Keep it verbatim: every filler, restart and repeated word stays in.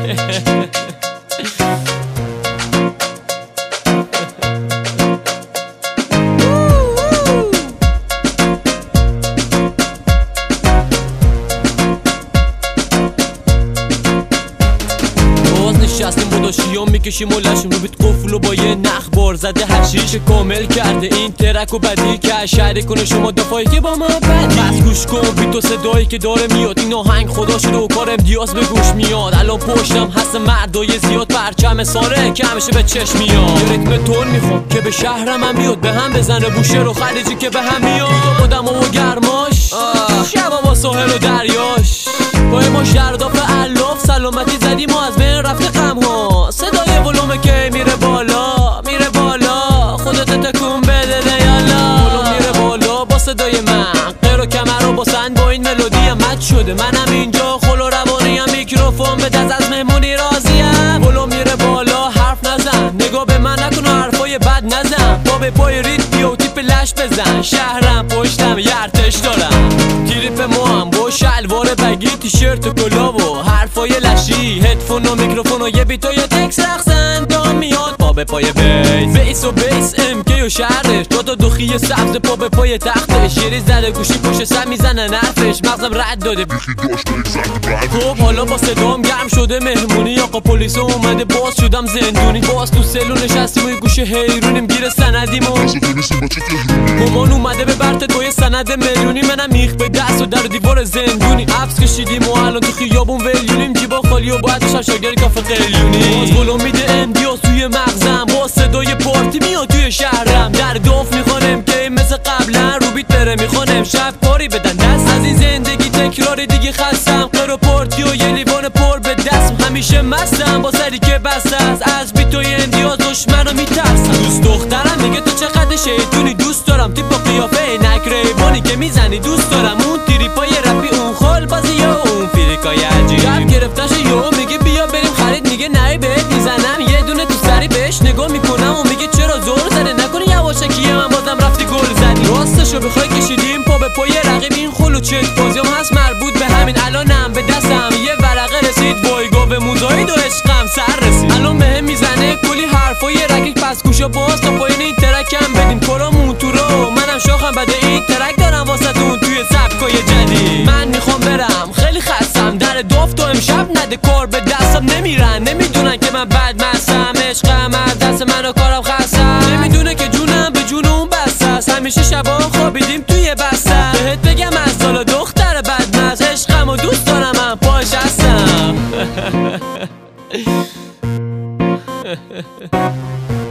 نشستیم با داشتیام میکشیم و لشیم رو بیت قفل و با یه نخ بار زده هرچیش کامل کرده این ترک و بدی که شهری کنه شما دفاعی که با من بدی. بس گوش کن بیت و صدایی که داره میاد این آهنگ خدا شده و کار امتیاز به گوش میاد. الان پشتم هست مردای زیاد پرچم ساره که همیشه به چشم میاد. یه ریتم تون میخوام که به شهرم هم بیاد به هم بزنه بوشهر و خلیجی که به هم میاد. آدم و گرماش شبا با ساحل و دریاش با ما شرداف الاف سلامتی زدیم و از بین رفته غم ها. صدای ولومه که میره بالا میره بالا خودت تکون بده ده یالا. ولوم میره بالا با صدای من غیر و کمر و با سند با این ملودی هم مد شده. منم اینجا خلو روانی هم میکروفون به دست از مهمونی راضیم. ولوم میره بالا حرف نزن نگاه به من نکن و حرفای بد نزن. با به پای ریت بیا و تیپ لش بزن. شهرم پشتم یه ارتش دارم تریپ مو هم با شلوار بگی تیشرت کلا و حرفای لشی هدفون و میکروفون و یه بیت و یه تکس رقصن دام میاد پا به پای بیس بیس و بیس امکی و شهرش دو تا دوخی سبز پا به پای تختش. شیری زده گوشی پوش سر میزنه نرفش مغزم رد داده بیخی داشت یک خب حالا با صدام گرم شده مهمونی آقا پلیس اومده باز شدم زندونی. باز تو سلو نشستیم و گوشه حیرونیم گیر سندیم و مامان اومده به برت توی سند میلیونی. منم میخ به دست و در دیوار زندونی عبس کشیدیم و الان تو خیابون ولیونیم. جیبا خالی و باید بشم شاگرد کافه قلیونی. باز ولوم میده امتیاز توی مغزم با صدای پارتی میاد توی شهرم. در داف میخوانم که مثل قبلا رو بیت بره میخوانم شب پاری بدن دست. از این زندگی تکرار دیگه خستم قر و پارتی و یه لیوان پر به دست. همیشه مستم با سری که بسته است از بیت و امتیاز دشمنو میترسم. دوست دخترم میگه تو چقدر شیطونی دوست دارم تیپ با قیافه نکریبانی که میزنی دوست دارم اون تریپای رپی اون خال بازی یا اون فیریکای عجیب. گرم گرفتش یو میگه بیا بریم خرید میگه نری بهت میزنم یه دونه تو سری بهش نگاه میکنم و میگه چرا زور زده نکنی یواشکی من بازم رفتی گل زدی. راستشو بخوای کشیدیم پا به پای رقیب این خلو چک بازیام هست مربوط به همین. الانم به دستم یه ورقه رسید وایگا به موزاید و عشقم سر رسید. الان بهم میزنه کلی حرفای رقیق پس گوشو باز تا پایین این ترکم بدیم کرامون تو رو. منم شاخم بده این ترک دارم واسهتون توی سبکای جدید. من میخوام برم خیلی خستم در داف تو امشب نده کار به دستم نمیرن نمیدونن که من بد مستم. عشقم از دست من و کارم خستم نمیدونه که جونم به جون اون بسته است. همیشه شبا خوابیدیم توی بستم بهت بگم از سالا دختر بدمست عشقم و دوست دارم من پاش هستم.